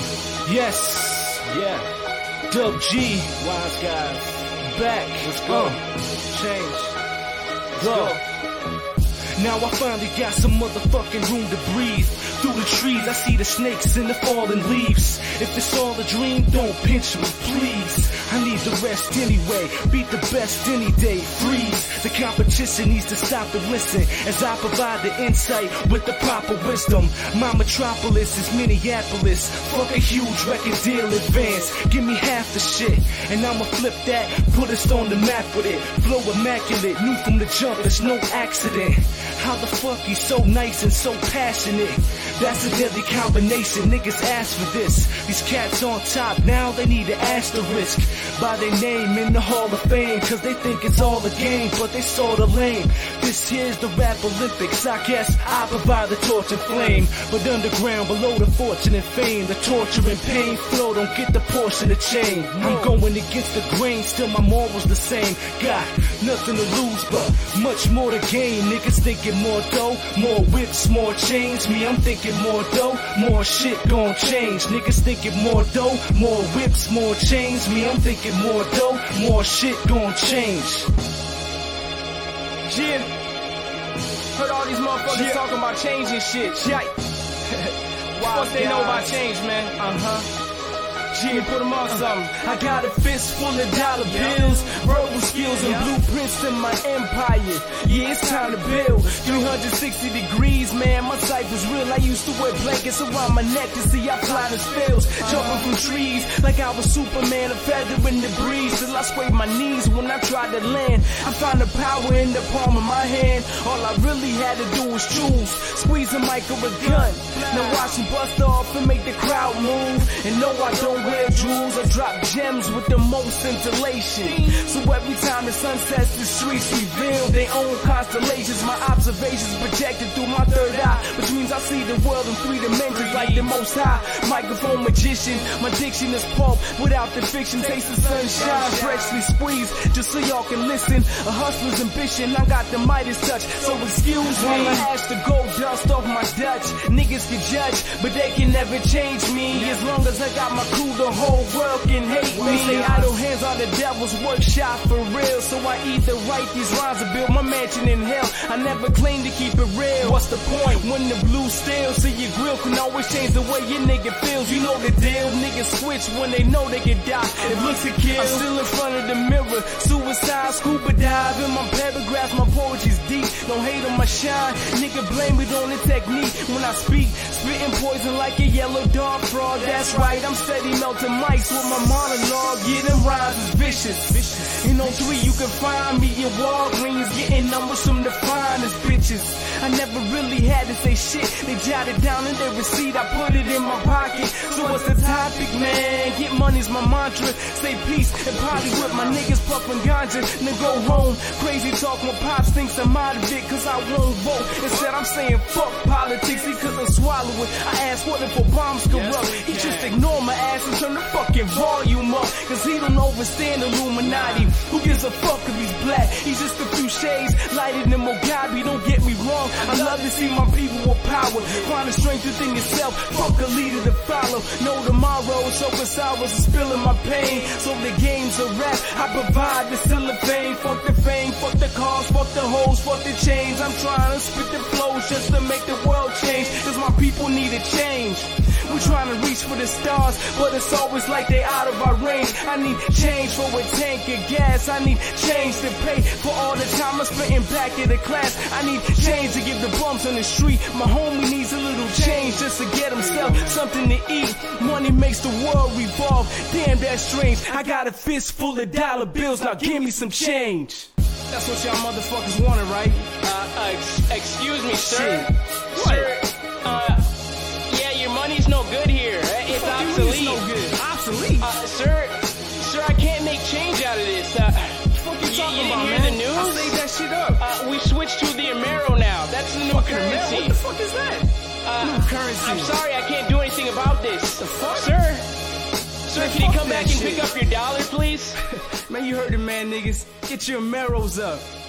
Yes, yeah. Dub G, Wise Guys, back. Let's go. Change. Go. Now I finally got some motherfucking room to breathe. Through the trees, I see the snakes and the fallen leaves. If it's all a dream, don't pinch me, please. I need the rest anyway. Beat the best any day. Freeze. The competition needs to stop and listen as I provide the insight with the proper wisdom. My metropolis is Minneapolis. Fuck a huge record deal advance. Give me half the shit, and I'ma flip that, put us on the map with it. Flow immaculate, knew from the jump, it's no accident. How the fuck he's so nice and so passionate? That's a deadly combination, niggas ask for this. These cats on top, now they need an asterisk by their name in the Hall of Fame, cause they think it's all a game, but they sorta lame. This here's the rap Olympics, I guess I provide the torch and flame. But underground, below the fortune and fame, the torture and pain flow don't get the portion of change. I'm going against the grain, still my morals the same. Got nothing to lose, but much more to gain. Niggas thinking more dough, more whips, more chains. Me, I'm thinking more dough, more shit gon' change. Niggas thinking more dough, more whips, more chains. Me, I'm thinking more dough, more shit gon' change. Yeah. Heard all these motherfuckers talking about change and shit. What they know about change, man? Yeah, put them on something. I got a fist full of dollar bills, verbal skills and blueprints to my empire. Yeah, it's time to build. 360 degrees, man, my cypher's real. I used to wear blankets around my neck to see I fly the spills. Jumping from trees like I was Superman, a feather in the breeze. Till I scrape my knees when I try to land. I find the power in the palm of my hand. All I really had to do was choose. Squeeze a mic or a gun. Now watch me bust off and make the crowd move. And no, I don't wear jewels, I drop gems with the most scintillation. So every time the sun sets, the streets reveal their own constellations. My observations projected through my third eye, which means I see the world in 3 dimensions like the Most High. Microphone magician, my diction is pulp without the fiction. Taste the sunshine, freshly squeezed, just so y'all can listen. A hustler's ambition, I got the Midas touch, so excuse me. While I ash the gold dust off my Dutch, niggas can judge, but they can never change me. As long as I got my crew, the whole world can hate me. They say idle hands are the devil's workshop for real, so I either write these rhymes or build my mansion in hell. I never claim to keep it real. What's the point when the blue still? So your grill can always change the way your nigga feels. You know the deal, niggas switch when they know they can die. It looks a kill. I'm still in front of the mirror, suicide, scuba dive in my paragraphs, my poetry's deep. Don't hate on my shine, nigga blame it on the technique. When I speak, spitting poison like a yellow dog frog. That's right, I'm steady melting mics with my monologue. Yeah, them rhymes is vicious. And on 3 you can find me in Walgreens, getting numbers from the finest bitches. I never really had to say shit. They jotted down in their receipt, I put it in my pocket. So what's the topic, man? Get money's my mantra. Say peace and party with my niggas puffin' ganja. Then go home. Crazy talk, my pops thinks I'm out of it, cause I won't vote. Instead I'm saying fuck politics, he couldn't swallow it. I asked what if Obama's corrupt. He just ignored my ass and turned the fucking volume up, cause he don't understand Illuminati. Who gives a fuck if he's black? He's just a few shades lighter than Mugabe. Don't get me wrong, I love to see my people with power find the strength within yourself. Fuck a leader to follow. No tomorrow, so cause I was spilling my pain. So the game's a rap, I provide the cellophane. Fuck the fame, fuck the cars, fuck the hoes, fuck the chains. I'm trying to spit the flows just to make the world change, cause my people need a change. We're trying to reach for the stars, but it's always like they out of our range. I need change for a tank of gas. I need change to pay for all the time I spent in back of the class. I need change to give the bums on the street. My homie needs a little change just to get himself something to eat. Money makes the world revolve. Damn, that's strange. I got a fist full of dollar bills. Now give me some change. That's what y'all motherfuckers wanted, right? Excuse me, sir. Sir, yeah, your money's no good here. It's obsolete. No good. Obsolete? Sir, I can't make change out of this. What the fuck you talking about, man? The news? I saved that shit up. We switched to the Amero now. That's the new currency. What the fuck is that? New currency. I'm sorry, I can't do anything about this. The fuck? Sir, can you come back and pick up your dollar, please? Man, you heard it, man, niggas. Get your Ameros up.